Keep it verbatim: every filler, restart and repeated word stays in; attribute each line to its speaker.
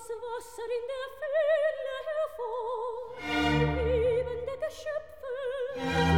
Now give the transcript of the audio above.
Speaker 1: das Wasser in der Fülle hervor, lebende Geschöpfe